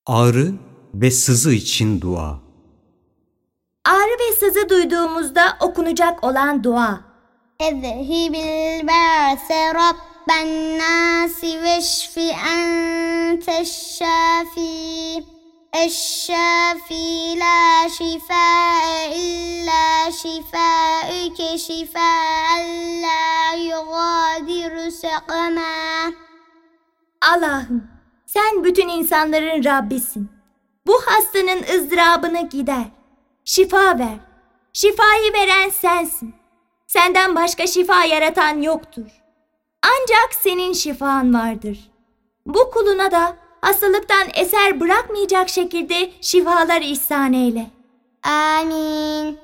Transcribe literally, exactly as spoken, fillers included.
Ağrı ve sızı için dua. Ağrı ve sızı duyduğumuzda okunacak olan dua. Ezhibil ba'se rabben nasi veşfi enteşşafi. Eşşafi la şifâe illa şifâüke şifâen la yugâdiru sekama. Allah'ım, sen bütün insanların Rabbisin. Bu hastanın ızdırabını gider. Şifa ver. Şifayı veren sensin. Senden başka şifa yaratan yoktur. Ancak senin şifan vardır. Bu kuluna da hastalıktan eser bırakmayacak şekilde şifalar ihsan eyle. Amin.